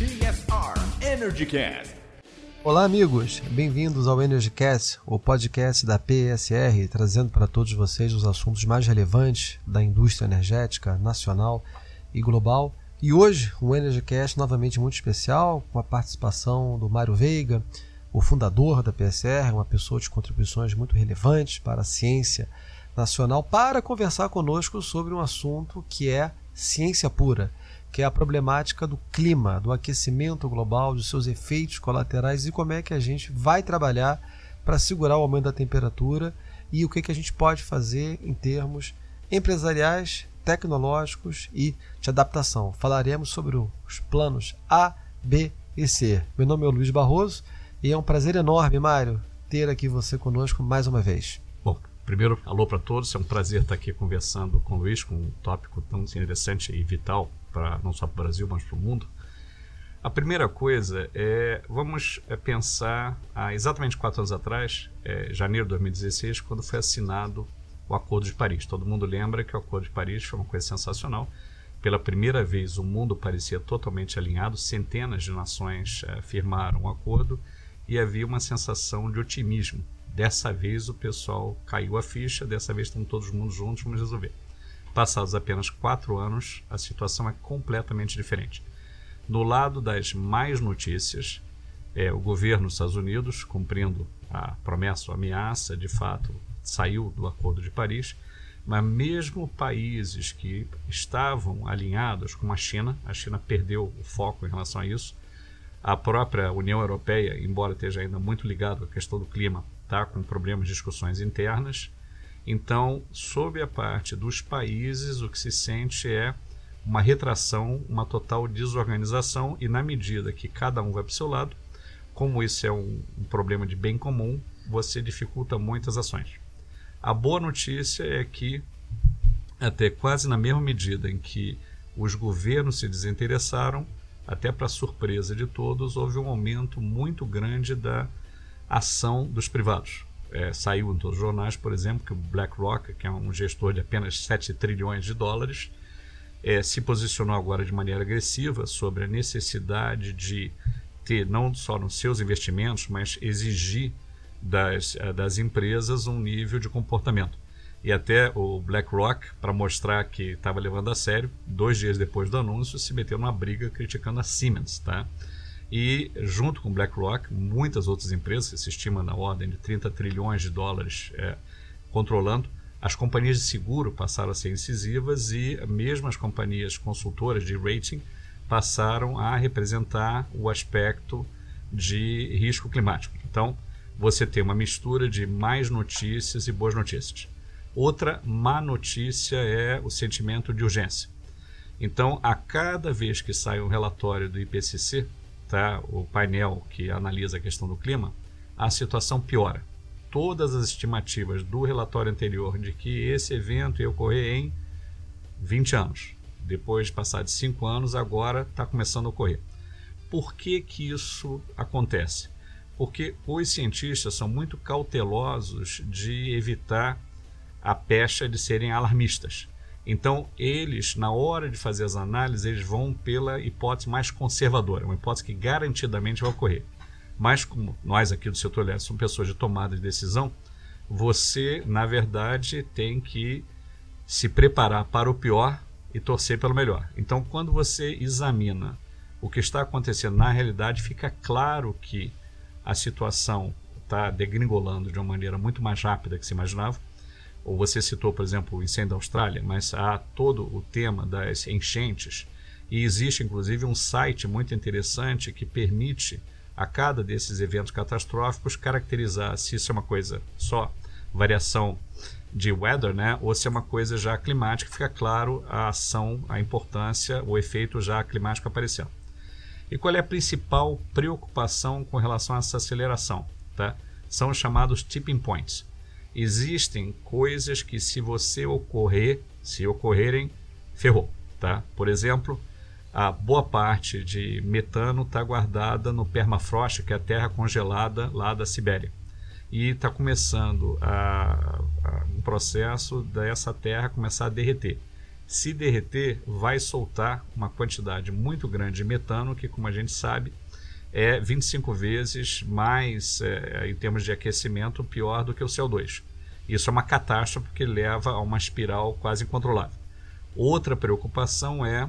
CSR EnergyCast. Olá amigos, bem-vindos ao EnergyCast, o podcast da PSR, trazendo para todos vocês os assuntos mais relevantes da indústria energética nacional e global. E hoje um EnergyCast novamente muito especial, com a participação do Mário Veiga, o fundador da PSR, uma pessoa de contribuições muito relevantes para a ciência nacional, para conversar conosco sobre um assunto que é ciência pura, que é a problemática do clima, do aquecimento global, dos seus efeitos colaterais e como é que a gente vai trabalhar para segurar o aumento da temperatura e o que a gente pode fazer em termos empresariais, tecnológicos e de adaptação. Falaremos sobre os planos A, B e C. Meu nome é Luiz Barroso e é um prazer enorme, Mário, ter aqui você conosco mais uma vez. Bom, primeiro, alô para todos, é um prazer estar aqui conversando com o Luiz, com um tópico tão interessante e vital, não só para o Brasil, mas para o mundo. A primeira coisa vamos pensar há exatamente 4 anos atrás, janeiro de 2016, quando foi assinado o Acordo de Paris. Todo mundo lembra que o Acordo de Paris foi uma coisa sensacional. Pela primeira vez o mundo parecia totalmente alinhado, centenas de nações firmaram o acordo e havia uma sensação de otimismo. Dessa vez o pessoal caiu a ficha, dessa vez estão todos mundo juntos, vamos resolver. Passados apenas 4 anos, a situação é completamente diferente. No lado das más notícias, o governo dos Estados Unidos, cumprindo a promessa ou ameaça, de fato, saiu do Acordo de Paris, mas mesmo países que estavam alinhados com a China perdeu o foco em relação a isso. A própria União Europeia, embora esteja ainda muito ligado à questão do clima, está com problemas de discussões internas. Então, sob a parte dos países, o que se sente é uma retração, uma total desorganização, e na medida que cada um vai para o seu lado, como isso é um problema de bem comum, você dificulta muitas ações. A boa notícia é que, até quase na mesma medida em que os governos se desinteressaram, até para surpresa de todos, houve um aumento muito grande da ação dos privados. Saiu em todos os jornais, por exemplo, que o BlackRock, que é um gestor de apenas 7 trilhões de dólares, se posicionou agora de maneira agressiva sobre a necessidade de ter, não só nos seus investimentos, mas exigir das empresas um nível de comportamento. E até o BlackRock, para mostrar que estava levando a sério, 2 dias depois do anúncio, se meteu numa briga criticando a Siemens, tá? E junto com o BlackRock, muitas outras empresas, que se estima na ordem de 30 trilhões de dólares controlando, as companhias de seguro passaram a ser incisivas e mesmo as companhias consultoras de rating passaram a representar o aspecto de risco climático. Então, você tem uma mistura de más notícias e boas notícias. Outra má notícia é o sentimento de urgência. Então, a cada vez que sai um relatório do IPCC, o painel que analisa a questão do clima, a situação piora. Todas as estimativas do relatório anterior de que esse evento ia ocorrer em 20 anos, depois de passar de 5 anos, agora está começando a ocorrer. Por que isso acontece? Porque os cientistas são muito cautelosos de evitar a pecha de serem alarmistas. Então, eles, na hora de fazer as análises, eles vão pela hipótese mais conservadora, uma hipótese que garantidamente vai ocorrer. Mas, como nós aqui do setor elétrico somos pessoas de tomada de decisão, você, na verdade, tem que se preparar para o pior e torcer pelo melhor. Então, quando você examina o que está acontecendo na realidade, fica claro que a situação está degringolando de uma maneira muito mais rápida que se imaginava. Ou você citou, por exemplo, o incêndio da Austrália, mas há todo o tema das enchentes e existe inclusive um site muito interessante que permite a cada desses eventos catastróficos caracterizar se isso é uma coisa só variação de weather, ou se é uma coisa já climática, fica claro a ação, a importância, o efeito já climático aparecendo. E qual é a principal preocupação com relação a essa aceleração? São os chamados tipping points. Existem coisas que se ocorrerem, ferrou. Por exemplo, a boa parte de metano está guardada no permafrost, que é a terra congelada lá da Sibéria. E está começando um processo dessa terra começar a derreter. se derreter, vai soltar uma quantidade muito grande de metano, que, como a gente sabe, é 25 vezes mais, em termos de aquecimento, pior do que o CO2. Isso é uma catástrofe que leva a uma espiral quase incontrolável. Outra preocupação é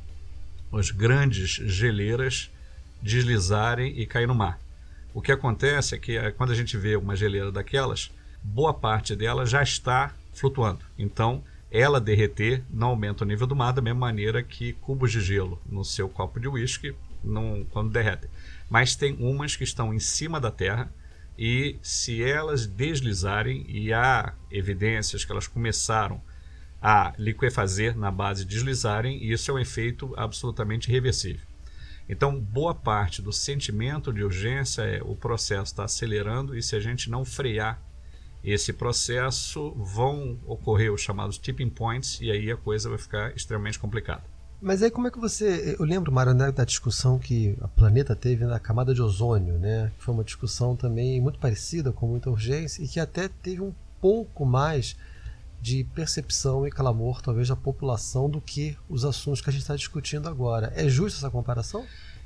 as grandes geleiras deslizarem e cair no mar. O que acontece é que quando a gente vê uma geleira daquelas, boa parte dela já está flutuando. Então, ela derreter não aumenta o nível do mar da mesma maneira que cubos de gelo no seu copo de uísque quando derretem. Mas tem umas que estão em cima da terra e se elas deslizarem, e há evidências que elas começaram a liquefazer na base de deslizarem, isso é um efeito absolutamente irreversível. Então, boa parte do sentimento de urgência é o processo está acelerando e se a gente não frear esse processo, vão ocorrer os chamados tipping points e aí a coisa vai ficar extremamente complicada. Mas aí como é que você... Eu lembro, Mário, né, da discussão que o planeta teve na camada de ozônio, né? Foi uma discussão também muito parecida, com muita urgência e que até teve um pouco mais de percepção e clamor, talvez, da população do que os assuntos que a gente está discutindo agora. É justa essa comparação?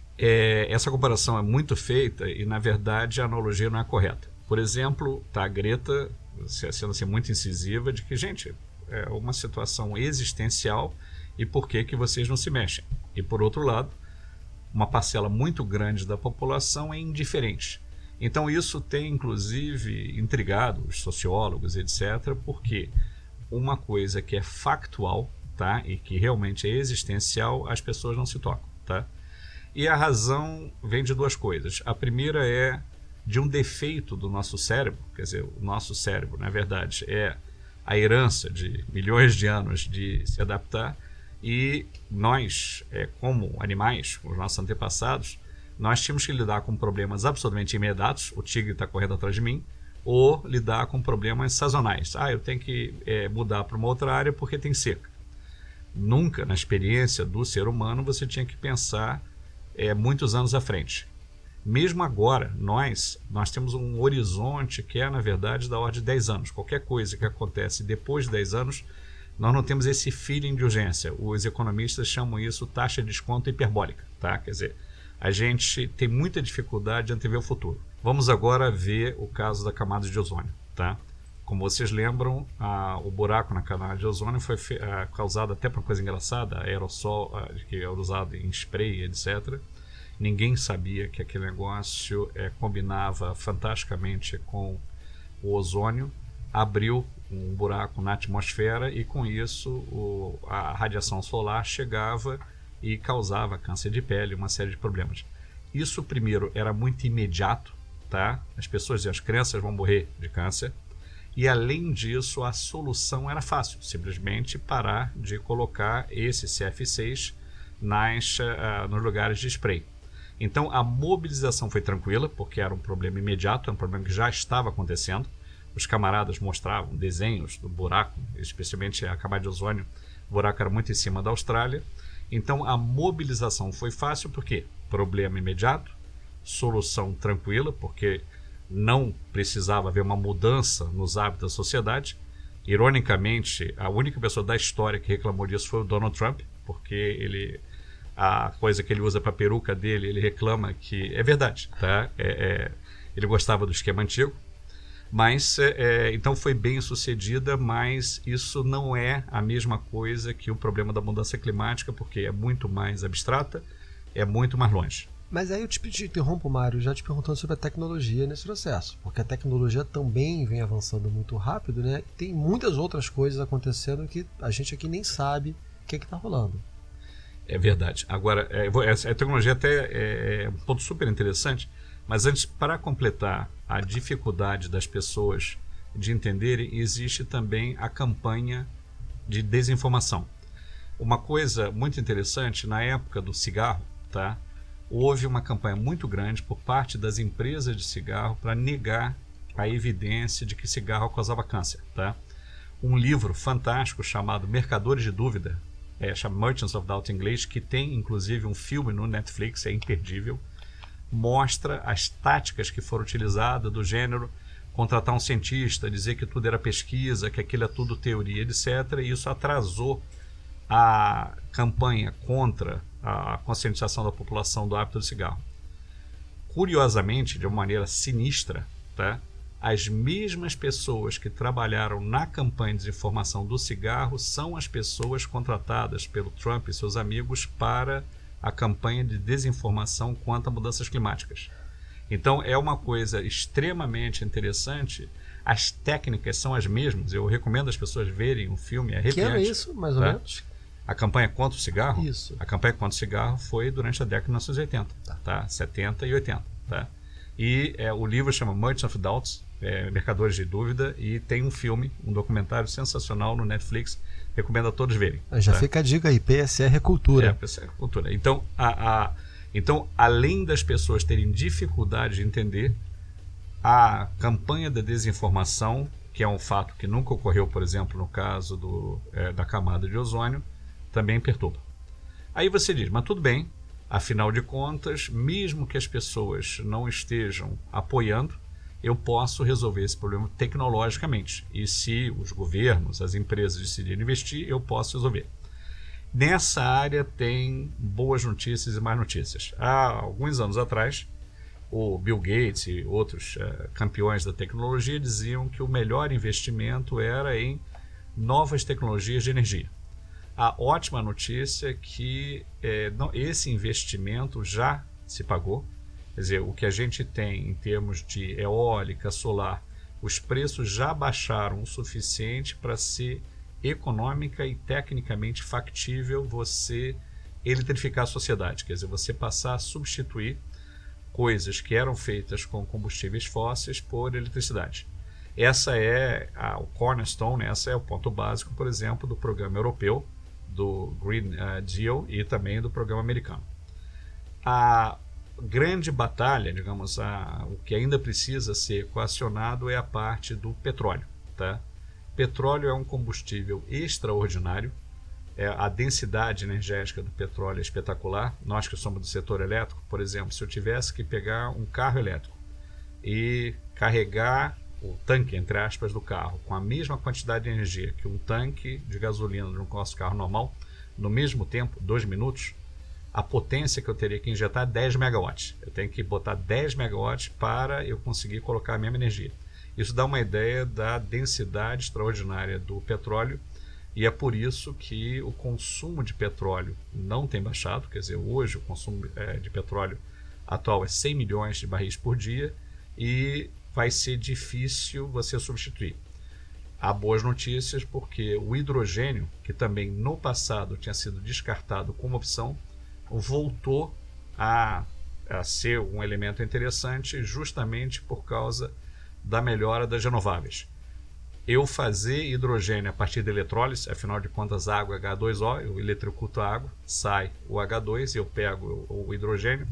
Essa comparação é muito feita e, na verdade, a analogia não é correta. Por exemplo, a Greta sendo assim, muito incisiva de que, gente, é uma situação existencial e por que vocês não se mexem? E, por outro lado, uma parcela muito grande da população é indiferente. Então, isso tem, inclusive, intrigado os sociólogos, etc., porque uma coisa que é factual, tá, e que realmente é existencial, as pessoas não se tocam. Tá? E a razão vem de duas coisas. A primeira é de um defeito do nosso cérebro, quer dizer, o nosso cérebro, na verdade, é a herança de milhões de anos de se adaptar e nós, como animais, os nossos antepassados, nós tínhamos que lidar com problemas absolutamente imediatos, o tigre está correndo atrás de mim, ou lidar com problemas sazonais. Eu tenho que mudar para uma outra área porque tem seca. Nunca, na experiência do ser humano, você tinha que pensar muitos anos à frente. Mesmo agora, nós temos um horizonte que é, na verdade, da ordem de 10 anos. Qualquer coisa que acontece depois de 10 anos, nós não temos esse feeling de urgência. Os economistas chamam isso taxa de desconto hiperbólica. Tá? Quer dizer, a gente tem muita dificuldade de antever o futuro. Vamos agora ver o caso da camada de ozônio. Tá? Como vocês lembram, o buraco na camada de ozônio foi causado até por uma coisa engraçada, aerossol, que é usado em spray, etc. Ninguém sabia que aquele negócio combinava fantasticamente com o ozônio, abriu um buraco na atmosfera e com isso a radiação solar chegava e causava câncer de pele, uma série de problemas. Isso primeiro era muito imediato, tá? As pessoas e as crianças vão morrer de câncer e além disso a solução era fácil, simplesmente parar de colocar esse CF6 nos lugares de spray. Então a mobilização foi tranquila, porque era um problema imediato, era um problema que já estava acontecendo. Os camaradas mostravam desenhos do buraco, especialmente a camada de ozônio, o buraco era muito em cima da Austrália. Então a mobilização foi fácil, porque problema imediato, solução tranquila, porque não precisava haver uma mudança nos hábitos da sociedade. Ironicamente, a única pessoa da história que reclamou disso foi o Donald Trump, porque a coisa que ele usa para a peruca dele, ele reclama que é verdade, tá? Ele gostava do esquema antigo, mas então foi bem sucedida, mas isso não é a mesma coisa que o problema da mudança climática, porque é muito mais abstrata, é muito mais longe. Mas aí eu te interrompo, Mário, já te perguntando sobre a tecnologia nesse processo, porque a tecnologia também vem avançando muito rápido, né? Tem muitas outras coisas acontecendo que a gente aqui nem sabe o que está rolando. É verdade. Agora, a tecnologia até é um ponto super interessante, mas antes, para completar a dificuldade das pessoas de entenderem, existe também a campanha de desinformação. Uma coisa muito interessante, na época do cigarro, tá? Houve uma campanha muito grande por parte das empresas de cigarro para negar a evidência de que cigarro causava câncer. Tá? Um livro fantástico chamado Mercadores de Dúvida, chama Merchants of Doubt em inglês, que tem inclusive um filme no Netflix, é imperdível, mostra as táticas que foram utilizadas do gênero contratar um cientista, dizer que tudo era pesquisa, que aquilo é tudo teoria, etc. E isso atrasou a campanha contra a conscientização da população do hábito do cigarro. Curiosamente, de uma maneira sinistra, tá? As mesmas pessoas que trabalharam na campanha de desinformação do cigarro são as pessoas contratadas pelo Trump e seus amigos para a campanha de desinformação quanto a mudanças climáticas. Então é uma coisa extremamente interessante. As técnicas são as mesmas. Eu recomendo as pessoas verem um filme arrepiante. Que ano é isso, mais ou menos? A campanha contra o cigarro? Isso. A campanha contra o cigarro foi durante a década de 1980, tá? 70 e 80. Tá? E o livro chama Merchants of Doubts, Mercadores de Dúvida, e tem um filme, um documentário sensacional no Netflix. Recomendo a todos verem. Já tá? fica a dica aí, PSR é cultura. PSR é cultura. Então, então, além das pessoas terem dificuldade de entender, a campanha da desinformação, que é um fato que nunca ocorreu, por exemplo, no caso da camada de ozônio, também perturba. Aí você diz, mas tudo bem, afinal de contas, mesmo que as pessoas não estejam apoiando, eu posso resolver esse problema tecnologicamente. E se os governos, as empresas decidirem investir, eu posso resolver. Nessa área tem boas notícias e más notícias. Há alguns anos atrás, o Bill Gates e outros campeões da tecnologia diziam que o melhor investimento era em novas tecnologias de energia. A ótima notícia é que esse investimento já se pagou. Quer dizer, o que a gente tem em termos de eólica, solar, os preços já baixaram o suficiente para ser econômica e tecnicamente factível você eletrificar a sociedade. Quer dizer, você passar a substituir coisas que eram feitas com combustíveis fósseis por eletricidade. Essa é o cornerstone, essa é o ponto básico, por exemplo, do programa europeu, do Green Deal e também do programa americano. A grande batalha, digamos, o que ainda precisa ser equacionado é a parte do petróleo. Tá? Petróleo é um combustível extraordinário, a densidade energética do petróleo é espetacular. Nós que somos do setor elétrico, por exemplo, se eu tivesse que pegar um carro elétrico e carregar o tanque, entre aspas, do carro com a mesma quantidade de energia que um tanque de gasolina de um nosso carro normal, no mesmo tempo, 2 minutos, a potência que eu teria que injetar é 10 megawatts. Eu tenho que botar 10 megawatts para eu conseguir colocar a mesma energia. Isso dá uma ideia da densidade extraordinária do petróleo e é por isso que o consumo de petróleo não tem baixado. Quer dizer, hoje o consumo de petróleo atual é 100 milhões de barris por dia e vai ser difícil você substituir. Há boas notícias porque o hidrogênio, que também no passado tinha sido descartado como opção, voltou a ser um elemento interessante justamente por causa da melhora das renováveis. Eu fazer hidrogênio a partir da eletrólise, afinal de contas água é H2O, eu eletrocuto a água, sai o H2 e eu pego o hidrogênio,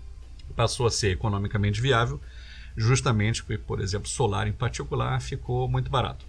passou a ser economicamente viável, justamente porque, por exemplo, solar em particular ficou muito barato.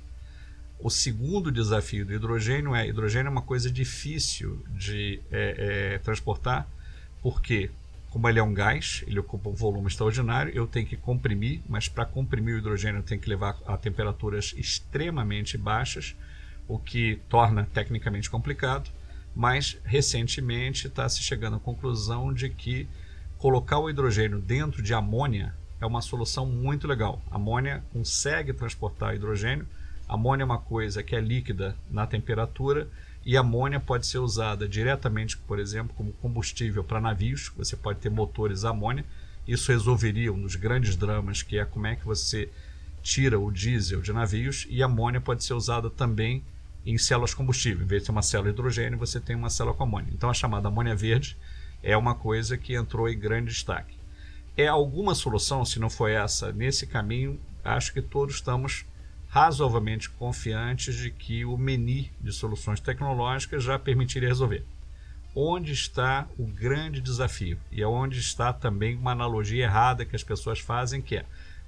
O segundo desafio do hidrogênio é uma coisa difícil de transportar, porque como ele é um gás, ele ocupa um volume extraordinário, eu tenho que comprimir, mas para comprimir o hidrogênio eu tenho que levar a temperaturas extremamente baixas, o que torna tecnicamente complicado, mas recentemente está se chegando à conclusão de que colocar o hidrogênio dentro de amônia é uma solução muito legal. A amônia consegue transportar hidrogênio. A amônia é uma coisa que é líquida na temperatura e a amônia pode ser usada diretamente, por exemplo, como combustível para navios. Você pode ter motores a amônia. Isso resolveria um dos grandes dramas, que é como é que você tira o diesel de navios, e a amônia pode ser usada também em células combustível. Em vez de ter uma célula de hidrogênio, você tem uma célula com amônia. Então a chamada amônia verde é uma coisa que entrou em grande destaque. É alguma solução, se não for essa, nesse caminho? Acho que todos estamos razoavelmente confiantes de que o menu de soluções tecnológicas já permitiria resolver. Onde está o grande desafio? E é onde está também uma analogia errada que as pessoas fazem, que é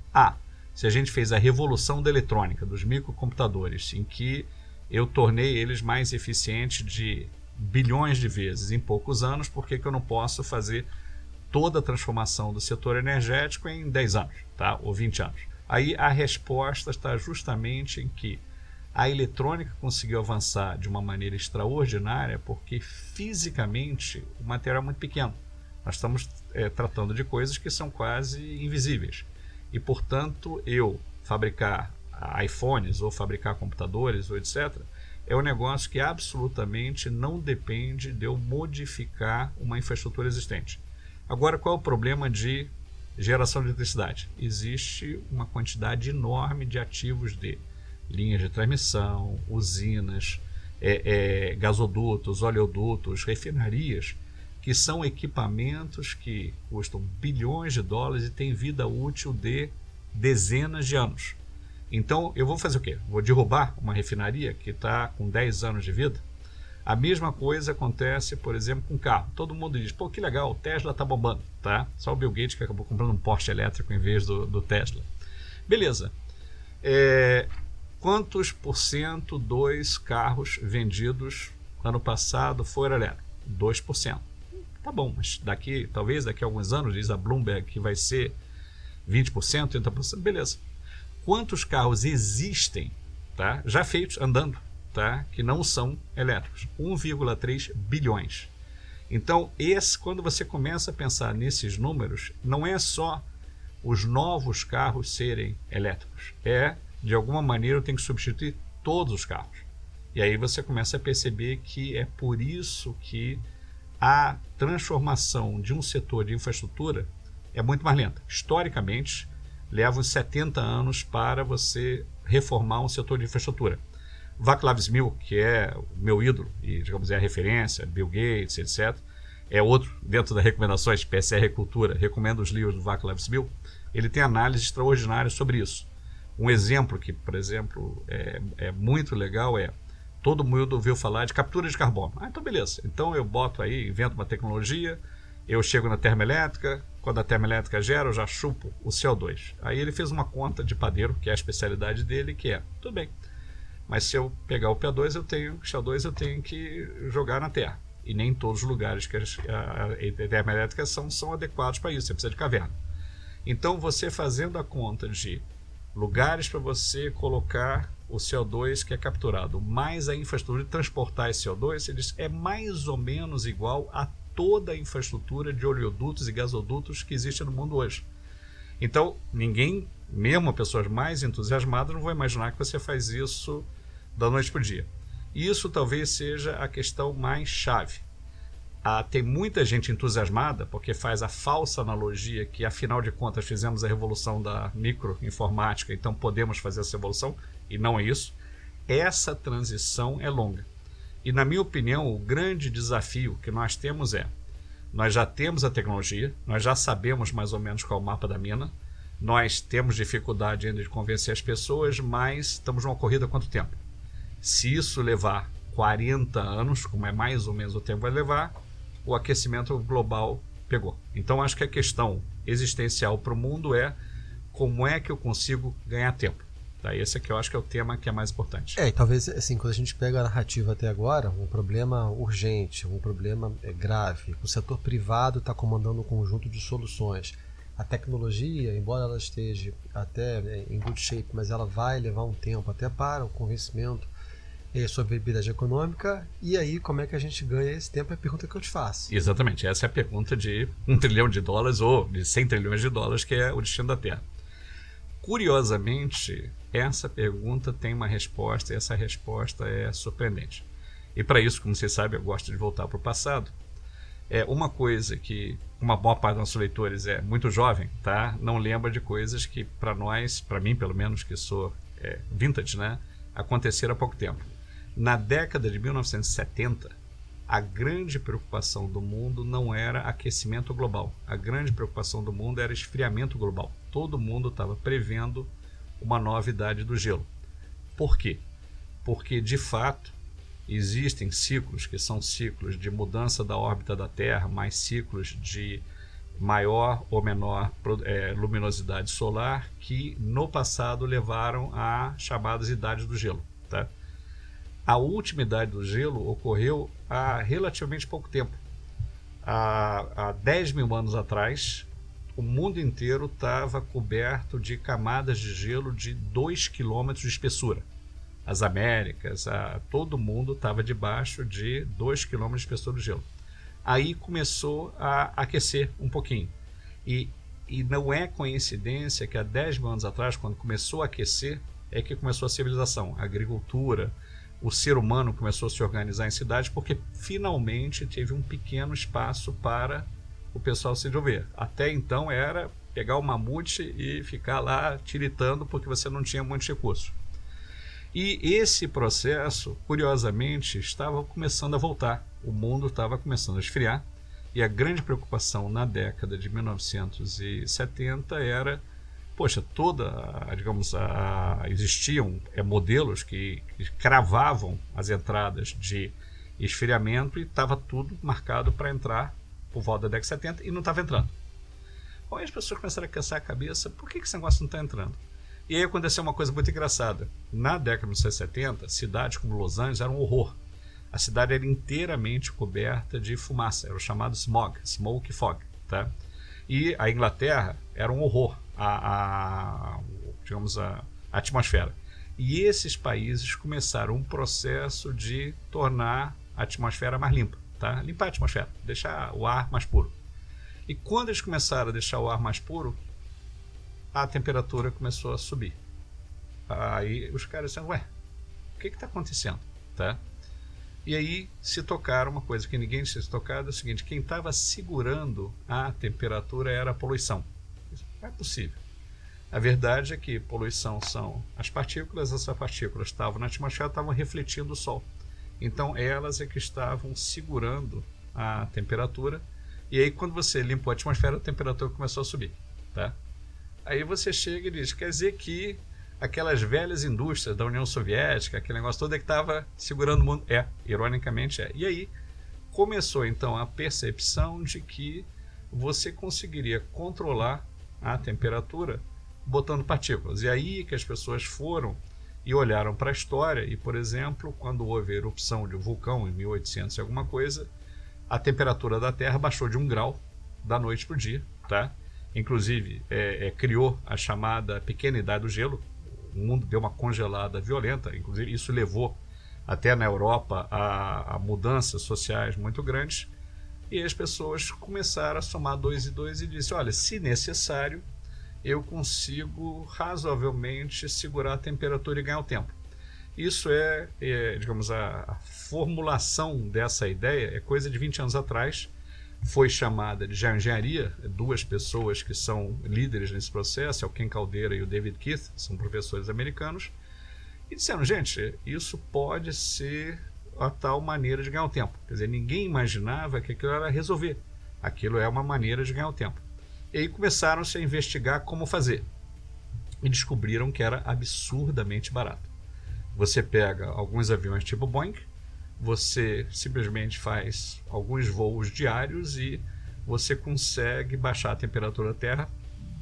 se a gente fez a revolução da eletrônica, dos microcomputadores, em que eu tornei eles mais eficientes de bilhões de vezes em poucos anos, por que eu não posso fazer toda a transformação do setor energético em 10 anos, tá? Ou 20 anos? Aí a resposta está justamente em que A eletrônica conseguiu avançar de uma maneira extraordinária porque fisicamente o material é muito pequeno. Nós estamos tratando de coisas que são quase invisíveis. E, portanto, eu fabricar iPhones ou fabricar computadores ou etc., é um negócio que absolutamente não depende de eu modificar uma infraestrutura existente. Agora, qual é o problema de geração de eletricidade? Existe uma quantidade enorme de ativos de linhas de transmissão, usinas, gasodutos, oleodutos, refinarias, que são equipamentos que custam bilhões de dólares e têm vida útil de dezenas de anos. Então, eu vou fazer o quê? Vou derrubar uma refinaria que está com 10 anos de vida? A mesma coisa acontece, por exemplo, com carro. Todo mundo diz, pô, que legal, o Tesla está bombando, tá? Só o Bill Gates que acabou comprando um Porsche elétrico em vez do Tesla. Beleza. Quantos % dos carros vendidos ano passado foram elétricos? 2%. Tá bom, mas talvez daqui a alguns anos, diz a Bloomberg, que vai ser 20%, 30%, beleza. Quantos carros existem, tá, já feitos, andando, tá, que não são elétricos? 1,3 bilhões. Então, quando você começa a pensar nesses números, não é só os novos carros serem elétricos, de alguma maneira eu tenho que substituir todos os carros. E aí você começa a perceber que é por isso que a transformação de um setor de infraestrutura é muito mais lenta. Historicamente, leva uns 70 anos para você reformar um setor de infraestrutura. Václav Smil, que é o meu ídolo e, digamos, é a referência, Bill Gates, etc., é outro, dentro das recomendações, PSR Cultura, recomendo os livros do Václav Smil, ele tem análises extraordinárias sobre isso. Um exemplo que, por exemplo, é muito legal todo mundo ouviu falar de captura de carbono. Então beleza, então eu boto aí, invento uma tecnologia, eu chego na termoelétrica, quando a termoelétrica gera, eu já chupo o CO2. Aí ele fez uma conta de padeiro, que é a especialidade dele, que tudo bem, mas se eu pegar o CO2 eu tenho que jogar na terra. E nem todos os lugares que a termoelétrica são adequados para isso, você precisa de caverna. Então você fazendo a conta de lugares para você colocar o CO2 que é capturado, mais a infraestrutura de transportar esse CO2, ele diz, é mais ou menos igual a toda a infraestrutura de oleodutos e gasodutos que existe no mundo hoje. Então, ninguém, mesmo pessoas mais entusiasmadas, não vão imaginar que você faz isso da noite para o dia. Isso talvez seja a questão mais chave. Tem muita gente entusiasmada porque faz a falsa analogia que, afinal de contas, fizemos a revolução da microinformática, então podemos fazer essa evolução, e não é isso. Essa transição é longa. E, na minha opinião, o grande desafio que nós temos nós já temos a tecnologia, nós já sabemos mais ou menos qual é o mapa da mina, nós temos dificuldade ainda de convencer as pessoas, mas estamos numa corrida há quanto tempo? Se isso levar 40 anos, como é mais ou menos o tempo que vai levar, o aquecimento global pegou. Então, acho que a questão existencial para o mundo como é que eu consigo ganhar tempo. Tá? Esse aqui eu acho que é o tema que é mais importante. E talvez, assim, quando a gente pega a narrativa até agora, um problema urgente, um problema grave, o setor privado está comandando um conjunto de soluções. A tecnologia, embora ela esteja até em good shape, mas ela vai levar um tempo até para o convencimento sobre a viabilidade econômica. E aí, como é que a gente ganha esse tempo? É a pergunta que eu te faço. Exatamente, essa é a pergunta de $1 trilhão ou de 100 trilhões de dólares, que é o destino da Terra. Curiosamente, essa pergunta tem uma resposta, e essa resposta é surpreendente. E para isso, como você sabe, eu gosto de voltar para o passado. Uma coisa que uma boa parte dos nossos leitores é muito jovem, tá? Não lembra de coisas que para nós, para mim pelo menos, que sou vintage, né, aconteceram há pouco tempo. Na década de 1970, a grande preocupação do mundo não era aquecimento global. A grande preocupação do mundo era esfriamento global. Todo mundo estava prevendo uma nova idade do gelo. Por quê? Porque, de fato, existem ciclos que são ciclos de mudança da órbita da Terra, mais ciclos de maior ou menor luminosidade solar, que no passado levaram a chamadas idades do gelo. Tá? A última idade do gelo ocorreu há relativamente pouco tempo. Há 10 mil anos atrás, o mundo inteiro estava coberto de camadas de gelo de 2 km de espessura. as Américas, todo mundo estava debaixo de 2 km de espessura do gelo. Aí começou a aquecer um pouquinho. E não é coincidência que há 10 mil anos atrás, quando começou a aquecer, é que começou a civilização, a agricultura, o ser humano começou a se organizar em cidades, porque finalmente teve um pequeno espaço para o pessoal se desenvolver. Até então era pegar o mamute e ficar lá tiritando porque você não tinha muitos recursos. E esse processo, curiosamente, estava começando a voltar. O mundo estava começando a esfriar e a grande preocupação na década de 1970 era, poxa, existiam modelos que cravavam as entradas de esfriamento e estava tudo marcado para entrar por volta da década de 70 e não estava entrando. Bom, aí as pessoas começaram a cansar a cabeça, por que esse negócio não está entrando? E aí aconteceu uma coisa muito engraçada. Na década de 1970, cidades como Los Angeles eram um horror. A cidade era inteiramente coberta de fumaça, era o chamado smog, smoke fog, tá? E a Inglaterra era um horror, digamos, a atmosfera. E esses países começaram um processo de tornar a atmosfera mais limpa, tá? Limpar a atmosfera, deixar o ar mais puro. E quando eles começaram a deixar o ar mais puro, a temperatura começou a subir. Aí os caras disseram, ué, o que está acontecendo? Tá? E aí se tocaram uma coisa que ninguém tinha se tocado, é o seguinte, quem estava segurando a temperatura era a poluição. Isso não é possível. A verdade é que poluição são as partículas, essas partículas estavam na atmosfera, estavam refletindo o Sol. Então elas é que estavam segurando a temperatura. E aí quando você limpou a atmosfera, a temperatura começou a subir. Tá? Aí você chega e diz, quer dizer que aquelas velhas indústrias da União Soviética, aquele negócio todo é que estava segurando o mundo. Ironicamente é. E aí começou então a percepção de que você conseguiria controlar a temperatura botando partículas. E aí que as pessoas foram e olharam para a história e, por exemplo, quando houve a erupção de um vulcão em 1800 e alguma coisa, a temperatura da Terra baixou de 1 grau da noite para o dia, tá? Inclusive criou a chamada pequena idade do gelo. O mundo deu uma congelada violenta, inclusive isso levou até na Europa a mudanças sociais muito grandes, e as pessoas começaram a somar 2 e 2 e disse, olha, se necessário eu consigo razoavelmente segurar a temperatura e ganhar o tempo. Isso digamos, a formulação dessa ideia é coisa de 20 anos atrás, foi chamada de geoengenharia. 2 pessoas que são líderes nesse processo, é o Ken Caldeira e o David Keith, são professores americanos, e disseram, gente, isso pode ser a tal maneira de ganhar o tempo. Quer dizer, ninguém imaginava que aquilo era resolver, aquilo é uma maneira de ganhar o tempo. E aí começaram-se a investigar como fazer, e descobriram que era absurdamente barato. Você pega alguns aviões tipo Boeing, você simplesmente faz alguns voos diários e você consegue baixar a temperatura da Terra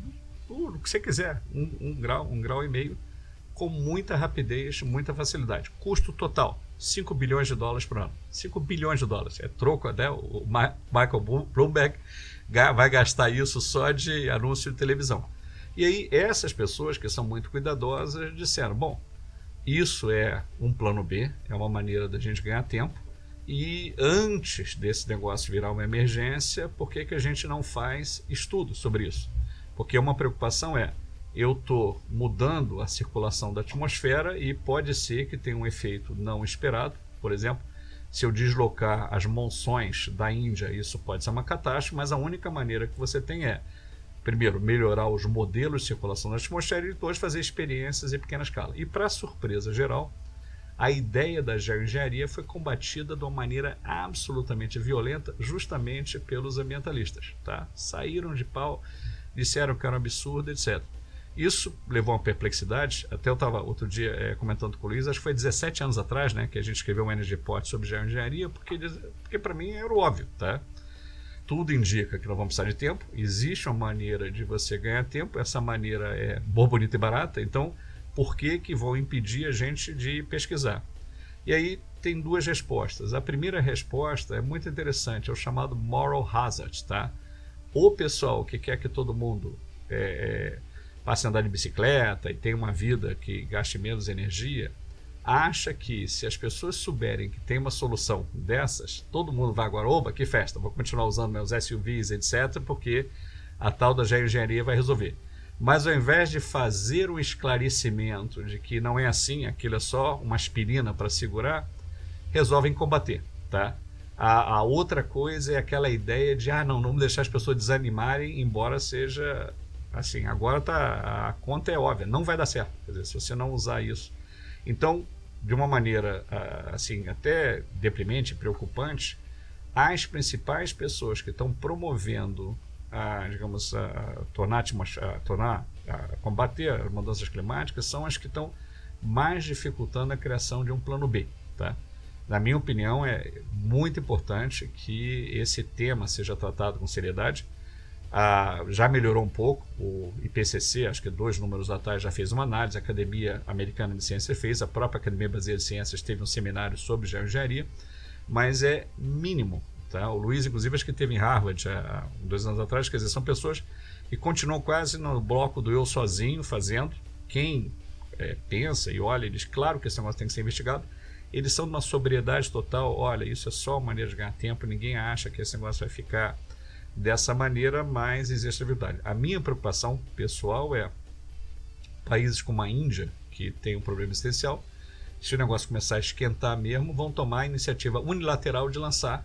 o que você quiser, um grau e meio, com muita rapidez, muita facilidade. Custo total, $5 bilhões por ano. $5 bilhões, é troco, né? O Michael Bloomberg vai gastar isso só de anúncio de televisão. E aí essas pessoas que são muito cuidadosas disseram, bom, isso é um plano B, é uma maneira da gente ganhar tempo, e antes desse negócio virar uma emergência, por que a gente não faz estudo sobre isso? Porque uma preocupação eu estou mudando a circulação da atmosfera e pode ser que tenha um efeito não esperado. Por exemplo, se eu deslocar as monções da Índia, isso pode ser uma catástrofe, mas a única maneira que você tem primeiro, melhorar os modelos de circulação da atmosfera e depois fazer experiências em pequena escala. E, para surpresa geral, a ideia da geoengenharia foi combatida de uma maneira absolutamente violenta, justamente pelos ambientalistas. Tá? Saíram de pau, disseram que era um absurdo, etc. Isso levou a uma perplexidade. Até eu estava outro dia comentando com o Luiz, acho que foi 17 anos atrás, né, que a gente escreveu um Energy Report sobre geoengenharia, porque para mim era o óbvio. Tá? Tudo indica que nós vamos precisar de tempo, existe uma maneira de você ganhar tempo, essa maneira é boa, bonita e barata, então por que vão impedir a gente de pesquisar? E aí tem 2 respostas. A primeira resposta é muito interessante, é o chamado moral hazard. Tá? O pessoal que quer que todo mundo passe a andar de bicicleta e tenha uma vida que gaste menos energia, acha que se as pessoas souberem que tem uma solução dessas, todo mundo vai agora, oba, que festa, vou continuar usando meus SUVs, etc., porque a tal da geoengenharia vai resolver. Mas ao invés de fazer um esclarecimento de que não é assim, aquilo é só uma aspirina para segurar, resolvem combater, tá? A outra coisa é aquela ideia de, não vamos deixar as pessoas desanimarem, embora seja assim, agora a conta é óbvia, não vai dar certo, quer dizer, se você não usar isso. Então, de uma maneira assim, até deprimente, preocupante, as principais pessoas que estão promovendo combater as mudanças climáticas são as que estão mais dificultando a criação de um plano B, tá? Na minha opinião, é muito importante que esse tema seja tratado com seriedade. Já melhorou um pouco, o IPCC, acho que 2 números atrás já fez uma análise, a Academia Americana de Ciências fez, a própria Academia Brasileira de Ciências teve um seminário sobre geoengenharia, mas é mínimo, tá? O Luiz, inclusive, acho que teve em Harvard há 2 anos atrás, quer dizer, são pessoas que continuam quase no bloco do eu sozinho fazendo. Quem pensa e olha e diz, claro que esse negócio tem que ser investigado, eles são de uma sobriedade total, olha, isso é só uma maneira de ganhar tempo, ninguém acha que esse negócio vai ficar dessa maneira, mas existe a verdade. A minha preocupação pessoal é países como a Índia, que tem um problema existencial, se o negócio começar a esquentar mesmo, vão tomar a iniciativa unilateral de lançar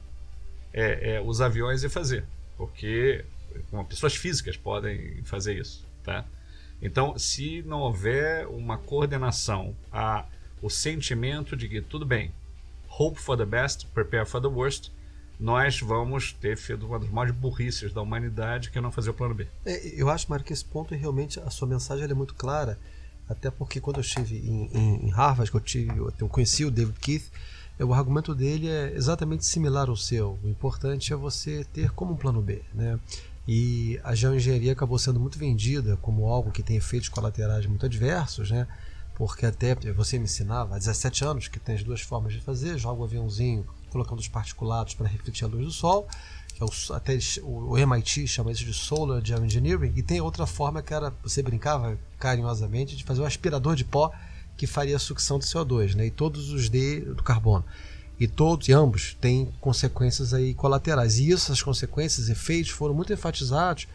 os aviões e fazer, porque pessoas físicas podem fazer isso, tá? Então, se não houver uma coordenação, o sentimento de que tudo bem, hope for the best, prepare for the worst, nós vamos ter feito uma das maiores burrices da humanidade, que é não fazer o plano B. Eu acho, Mário, que esse ponto realmente, a sua mensagem é muito clara, até porque quando eu estive em Harvard, eu conheci o David Keith, o argumento dele é exatamente similar ao seu. O importante é você ter como um plano B, né? E a geoengenharia acabou sendo muito vendida como algo que tem efeitos colaterais muito adversos, né? Porque até você me ensinava há 17 anos que tem as 2 formas de fazer: joga o aviãozinho colocando os particulados para refletir a luz do sol, que até o MIT chama isso de Solar Geoengineering, e tem outra forma que era, você brincava carinhosamente, de fazer um aspirador de pó que faria a sucção do CO2, né? E todos os do carbono. E ambos têm consequências aí colaterais. E essas consequências, efeitos, foram muito enfatizados,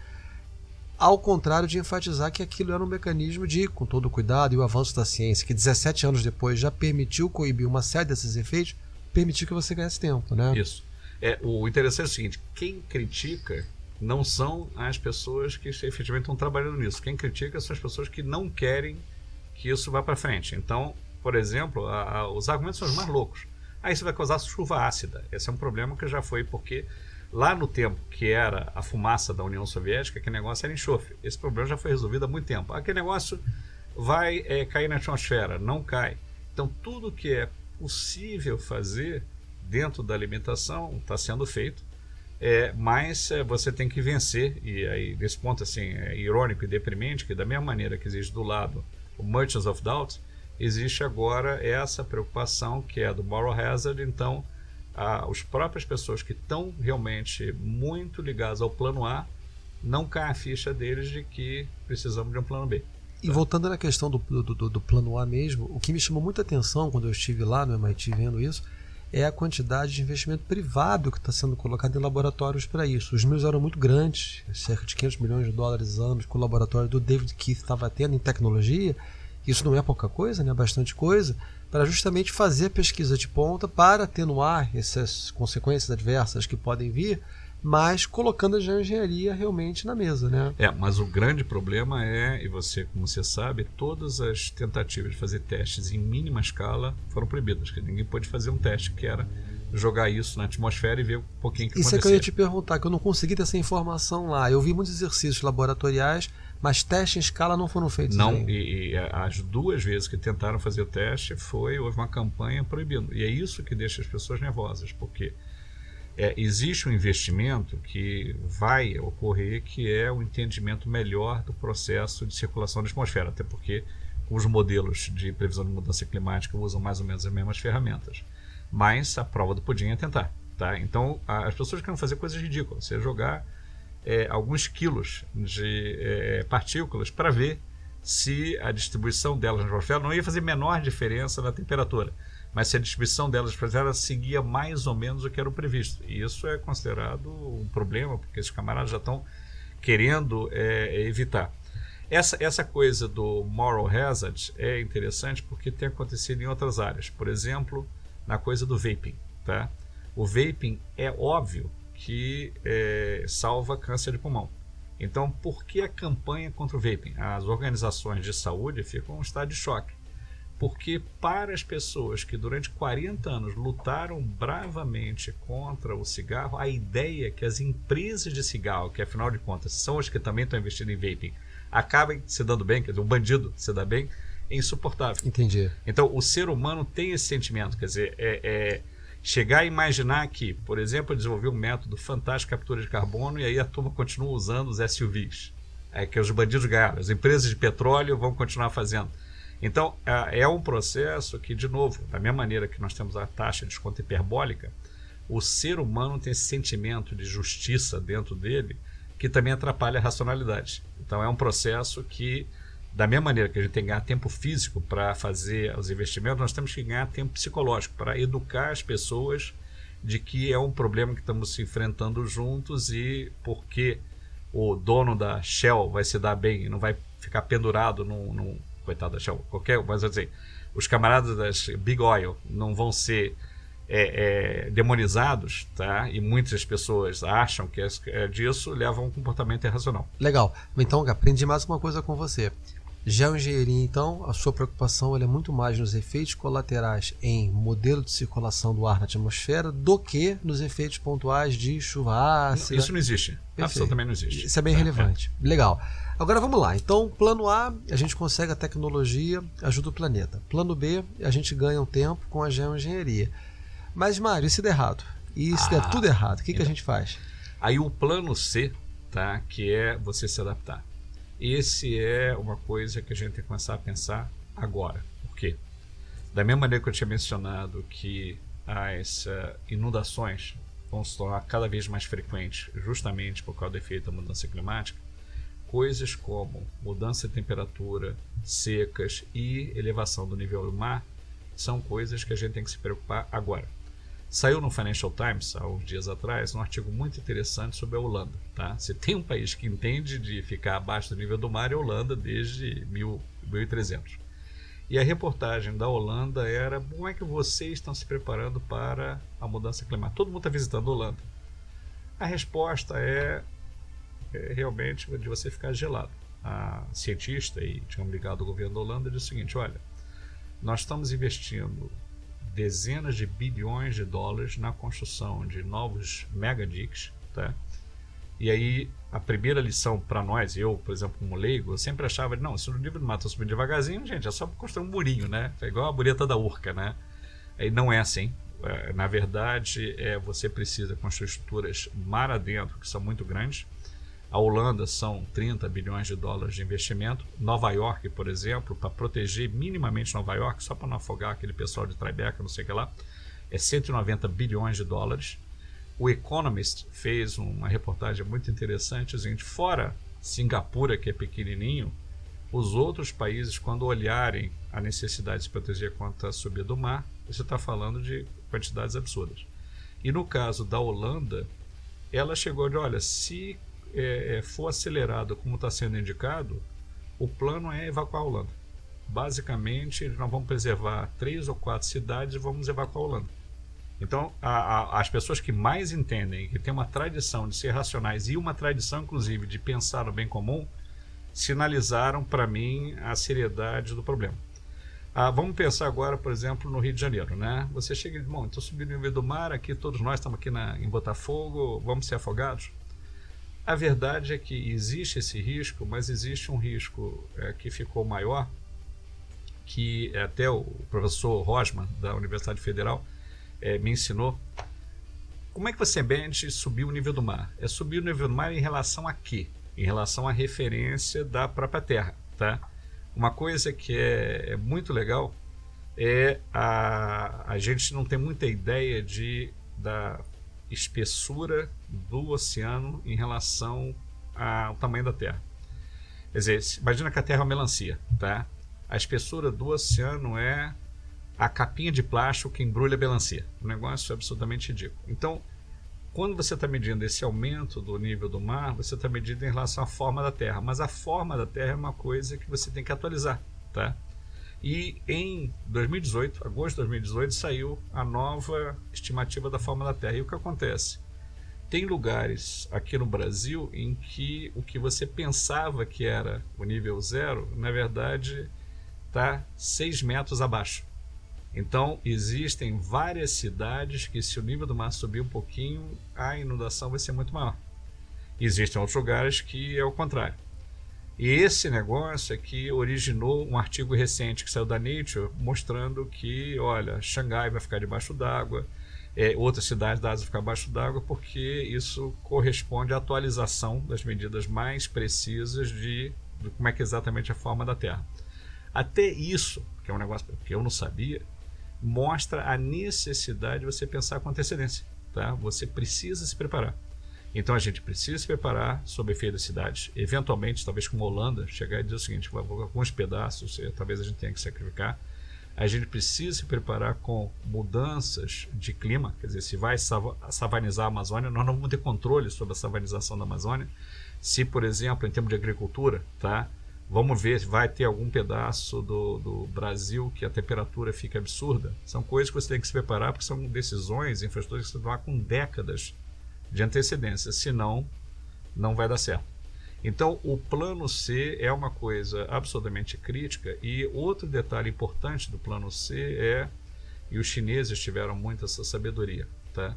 ao contrário de enfatizar que aquilo era um mecanismo de, com todo o cuidado e o avanço da ciência, que 17 anos depois já permitiu coibir uma série desses efeitos, permitiu que você ganhasse tempo, né? Isso. O interessante é o seguinte, quem critica não são as pessoas que efetivamente estão trabalhando nisso. Quem critica são as pessoas que não querem que isso vá para frente. Então, por exemplo, os argumentos são os mais loucos. Isso vai causar chuva ácida. Esse é um problema que já foi, porque lá no tempo que era a fumaça da União Soviética, aquele negócio era enxofre. Esse problema já foi resolvido há muito tempo. Aquele negócio vai cair na atmosfera, não cai. Então, tudo que é possível fazer dentro da alimentação está sendo feito, mas você tem que vencer. E aí, nesse ponto assim, é irônico e deprimente que, da mesma maneira que existe do lado o Merchants of Doubt, existe agora essa preocupação que é do moral hazard. Então, as próprias pessoas que estão realmente muito ligadas ao plano A, não cai a ficha deles de que precisamos de um plano B. E voltando na questão do plano A mesmo, o que me chamou muita atenção quando eu estive lá no MIT vendo isso, é a quantidade de investimento privado que está sendo colocado em laboratórios para isso. Os números eram muito grandes, cerca de 500 milhões de dólares anos que o laboratório do David Keith estava tendo em tecnologia. Isso não é pouca coisa, né? Bastante coisa, para justamente fazer pesquisa de ponta para atenuar essas consequências adversas que podem vir, mas colocando a geoengenharia realmente na mesa, né? Mas o grande problema e como você sabe, todas as tentativas de fazer testes em mínima escala foram proibidas, porque ninguém pôde fazer um teste que era jogar isso na atmosfera e ver um pouquinho o que acontecia. Isso é que eu ia te perguntar, que eu não consegui ter essa informação lá. Eu vi muitos exercícios laboratoriais, mas testes em escala não foram feitos. Não, e as 2 vezes que tentaram fazer o teste, houve uma campanha proibindo. E é isso que deixa as pessoas nervosas, porque existe um investimento que vai ocorrer, que é o entendimento melhor do processo de circulação da atmosfera, até porque os modelos de previsão de mudança climática usam mais ou menos as mesmas ferramentas. Mas a prova do pudim é tentar, tá? Então, as pessoas querem fazer coisas ridículas. Você jogar alguns quilos de partículas para ver se a distribuição delas na atmosfera não ia fazer menor diferença na temperatura, mas se a distribuição delas na atmosfera seguia mais ou menos o que era o previsto. E isso é considerado um problema, porque esses camaradas já estão querendo evitar. Essa coisa do moral hazard é interessante porque tem acontecido em outras áreas. Por exemplo, na coisa do vaping. Tá? O vaping é óbvio que salva câncer de pulmão. Então, por que a campanha contra o vaping? As organizações de saúde ficam em um estado de choque. Porque para as pessoas que durante 40 anos lutaram bravamente contra o cigarro, a ideia é que as empresas de cigarro, que afinal de contas são as que também estão investindo em vaping, acabem se dando bem, quer dizer, um bandido se dá bem, é insuportável. Entendi. Então, o ser humano tem esse sentimento, quer dizer, chegar a imaginar que, por exemplo, eu desenvolvi um método fantástico de captura de carbono e aí a turma continua usando os SUVs, que os bandidos ganharam, as empresas de petróleo vão continuar fazendo. Então, é um processo que, de novo, da mesma maneira que nós temos a taxa de desconto hiperbólica, o ser humano tem esse sentimento de justiça dentro dele que também atrapalha a racionalidade. Então, é um processo que, da mesma maneira que a gente tem que ganhar tempo físico para fazer os investimentos, nós temos que ganhar tempo psicológico para educar as pessoas de que é um problema que estamos se enfrentando juntos e porque o dono da Shell vai se dar bem e não vai ficar pendurado num coitado da Shell, mas eu dizer, os camaradas das Big Oil não vão ser demonizados, tá? E muitas pessoas acham que disso, levam a um comportamento irracional. Legal. Então, aprendi mais uma coisa com você. Geoengenharia, então, a sua preocupação é muito mais nos efeitos colaterais em modelo de circulação do ar na atmosfera do que nos efeitos pontuais de chuva ácida. Isso não existe. Perfeito. Absolutamente não existe. Isso é bem relevante. Legal. Agora vamos lá. Então, plano A, a gente consegue a tecnologia, ajuda o planeta. Plano B, a gente ganha um tempo com a geoengenharia. Mas, Mário, e se der errado? E se der tudo errado, o que a gente faz? Aí o plano C, tá? Que é você se adaptar. Esse é uma coisa que a gente tem que começar a pensar agora. Por quê? Da mesma maneira que eu tinha mencionado que as inundações vão se tornar cada vez mais frequentes justamente por causa do efeito da mudança climática, coisas como mudança de temperatura, secas e elevação do nível do mar são coisas que a gente tem que se preocupar agora. Saiu no Financial Times, há uns dias atrás, um artigo muito interessante sobre a Holanda. Tá? Se tem um país que entende de ficar abaixo do nível do mar, é a Holanda desde 1300. E a reportagem da Holanda era como é que vocês estão se preparando para a mudança climática. Todo mundo está visitando a Holanda. A resposta é realmente de você ficar gelado. A cientista e digamos, ligado ao governo da Holanda diz o seguinte, olha, nós estamos investindo dezenas de bilhões de dólares na construção de novos megadiques, tá? E aí a primeira lição para nós, eu, por exemplo, como leigo, eu sempre achava, não, se o nível do mar está subindo devagarzinho, gente, é só construir um murinho, né? É igual a mureta da Urca, né? Aí não é assim. Na verdade, você precisa construir estruturas mar adentro, que são muito grandes. A Holanda são 30 bilhões de dólares de investimento. Nova York, por exemplo, para proteger minimamente Nova York, só para não afogar aquele pessoal de Tribeca, não sei o que lá, é 190 bilhões de dólares. O Economist fez uma reportagem muito interessante, gente, fora Singapura, que é pequenininho, os outros países, quando olharem a necessidade de se proteger contra a subida do mar, você está falando de quantidades absurdas. E no caso da Holanda, ela chegou de, olha, se for acelerado como está sendo indicado, o plano é evacuar a Holanda. Basicamente, nós vamos preservar 3 ou 4 cidades e vamos evacuar a Holanda. Então, as pessoas que mais entendem, que têm uma tradição de ser racionais e uma tradição, inclusive, de pensar no bem comum, sinalizaram para mim a seriedade do problema. Vamos pensar agora, por exemplo, no Rio de Janeiro, né? Você chega e diz, bom, estou subindo o nível do mar, aqui todos nós estamos aqui em Botafogo, vamos ser afogados? A verdade é que existe esse risco, mas existe um risco que ficou maior, que até o professor Rosman, da Universidade Federal, me ensinou. Como é que você mede subir o nível do mar? É subir o nível do mar em relação a quê? Em relação à referência da própria Terra. Tá? Uma coisa que é muito legal é a gente não tem muita ideia da espessura do oceano em relação ao tamanho da Terra. Quer dizer, imagina que a Terra é uma melancia, tá? A espessura do oceano é a capinha de plástico que embrulha a melancia. Um negócio absolutamente ridículo. Então, quando você está medindo esse aumento do nível do mar, você está medindo em relação à forma da Terra. Mas a forma da Terra é uma coisa que você tem que atualizar, tá? E em 2018, agosto de 2018, saiu a nova estimativa da forma da Terra. E o que acontece? Tem lugares aqui no Brasil em que o que você pensava que era o nível zero, na verdade, está 6 metros abaixo. Então, existem várias cidades que, se o nível do mar subir um pouquinho, a inundação vai ser muito maior. Existem outros lugares que é o contrário. E esse negócio é que originou um artigo recente que saiu da Nature, mostrando que, olha, Xangai vai ficar debaixo d'água, outras cidades da Ásia vão ficar debaixo d'água, porque isso corresponde à atualização das medidas mais precisas de como é que é exatamente a forma da Terra. Até isso, que é um negócio que eu não sabia, mostra a necessidade de você pensar com antecedência, tá? Você precisa se preparar. Então a gente precisa se preparar sob efeito das cidades. Eventualmente, talvez como a Holanda, chegar e dizer o seguinte: alguns pedaços, talvez a gente tenha que sacrificar. A gente precisa se preparar com mudanças de clima, quer dizer, se vai savanizar a Amazônia, nós não vamos ter controle sobre a savanização da Amazônia. Se, por exemplo, em termos de agricultura, tá? Vamos ver se vai ter algum pedaço do Brasil que a temperatura fica absurda. São coisas que você tem que se preparar, porque são decisões, infraestruturas que você vai tomar com décadas de antecedência, senão não vai dar certo. Então, o plano C é uma coisa absolutamente crítica. E outro detalhe importante do plano C e os chineses tiveram muito essa sabedoria, tá?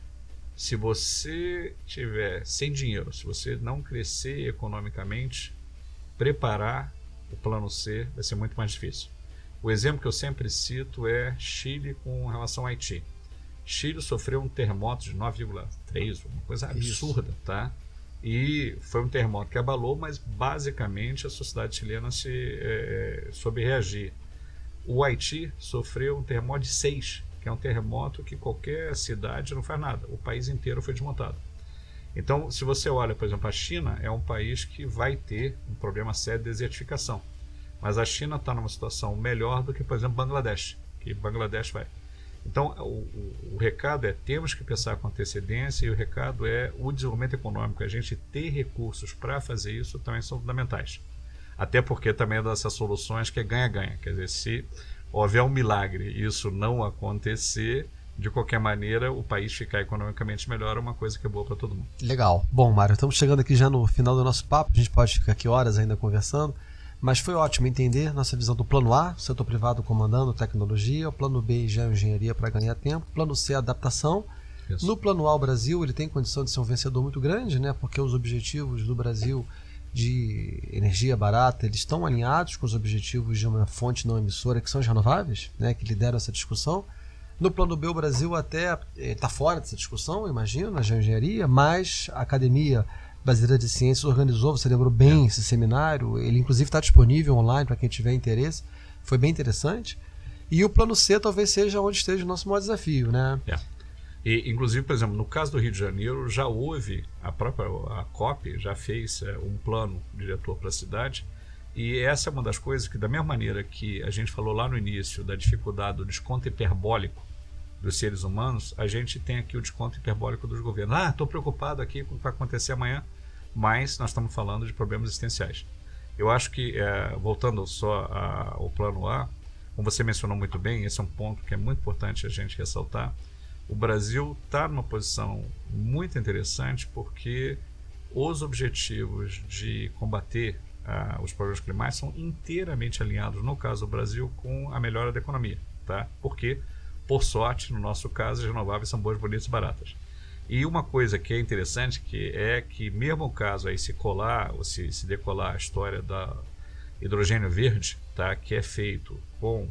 Se você tiver sem dinheiro, se você não crescer economicamente, preparar o plano C vai ser muito mais difícil. O exemplo que eu sempre cito é Chile com relação ao Haiti. Chile sofreu um terremoto de 9,3, uma coisa absurda, tá? E foi um terremoto que abalou, mas basicamente a sociedade chilena soube reagir. O Haiti sofreu um terremoto de 6, que é um terremoto que qualquer cidade não faz nada. O país inteiro foi desmontado. Então, se você olha, por exemplo, a China é um país que vai ter um problema sério de desertificação. Mas a China está numa situação melhor do que, por exemplo, Bangladesh, que Bangladesh vai. Então, o recado é: temos que pensar com antecedência, e o recado é o desenvolvimento econômico. A gente ter recursos para fazer isso também são fundamentais. Até porque também é dessas soluções que é ganha-ganha. Quer dizer, se houver um milagre e isso não acontecer, de qualquer maneira, o país ficar economicamente melhor é uma coisa que é boa para todo mundo. Legal. Bom, Mário, estamos chegando aqui já no final do nosso papo. A gente pode ficar aqui horas ainda conversando, mas foi ótimo entender nossa visão do plano A, setor privado comandando tecnologia, o plano B, engenharia para ganhar tempo, plano C, adaptação. Isso. No plano A, o Brasil ele tem condição de ser um vencedor muito grande, né? Porque os objetivos do Brasil de energia barata, eles estão alinhados com os objetivos de uma fonte não emissora, que são as renováveis, né? Que lideram essa discussão. No plano B, o Brasil até está fora dessa discussão, imagino, na geoengenharia, mas a Academia Brasileira de Ciências organizou, você lembrou bem esse seminário, ele inclusive está disponível online para quem tiver interesse, foi bem interessante. E o plano C talvez seja onde esteja o nosso maior desafio, né? E, inclusive, por exemplo, no caso do Rio de Janeiro, já houve, a COP já fez um plano diretor para a cidade, e essa é uma das coisas que, da mesma maneira que a gente falou lá no início da dificuldade do desconto hiperbólico dos seres humanos, a gente tem aqui o desconto hiperbólico dos governos. Estou preocupado aqui com o que vai acontecer amanhã, mas nós estamos falando de problemas existenciais. Eu acho que, voltando só ao plano A, como você mencionou muito bem, esse é um ponto que é muito importante a gente ressaltar. O Brasil está numa posição muito interessante porque os objetivos de combater os problemas climáticos são inteiramente alinhados, no caso do Brasil, com a melhora da economia, tá? Porque, por sorte, no nosso caso, as renováveis são boas, bonitas e baratas. E uma coisa que é interessante que mesmo o caso aí se colar ou se decolar a história da hidrogênio verde, tá? Que é feito com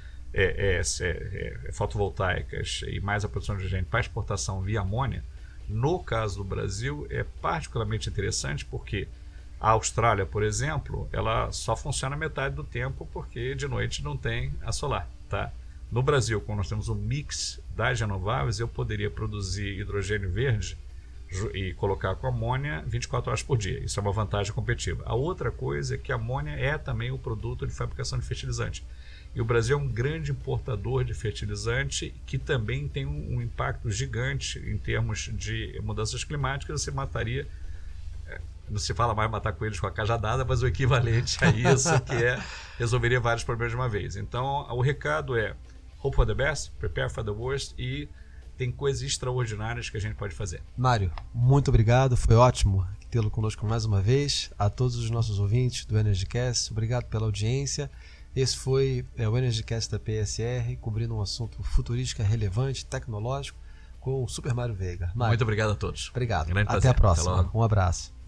fotovoltaicas e mais a produção de hidrogênio para exportação via amônia, no caso do Brasil é particularmente interessante porque a Austrália, por exemplo, ela só funciona metade do tempo porque de noite não tem a solar, tá? No Brasil, quando nós temos um mix das renováveis, eu poderia produzir hidrogênio verde e colocar com amônia 24 horas por dia. Isso é uma vantagem competitiva. A outra coisa é que a amônia é também o produto de fabricação de fertilizante. E o Brasil é um grande importador de fertilizante que também tem um impacto gigante em termos de mudanças climáticas. Você mataria, não se fala mais matar coelhos com a cajadada, mas o equivalente a isso, que resolveria vários problemas de uma vez. Então, o recado é hope for the best, prepare for the worst, e tem coisas extraordinárias que a gente pode fazer. Mário, muito obrigado, foi ótimo tê-lo conosco mais uma vez. A todos os nossos ouvintes do EnergyCast, obrigado pela audiência. Esse foi o EnergyCast da PSR, cobrindo um assunto futurístico, relevante, tecnológico, com o Super Mário Veiga. Mário, muito obrigado a todos. Obrigado. Grande Até prazer. a próxima. Até logo. Um abraço.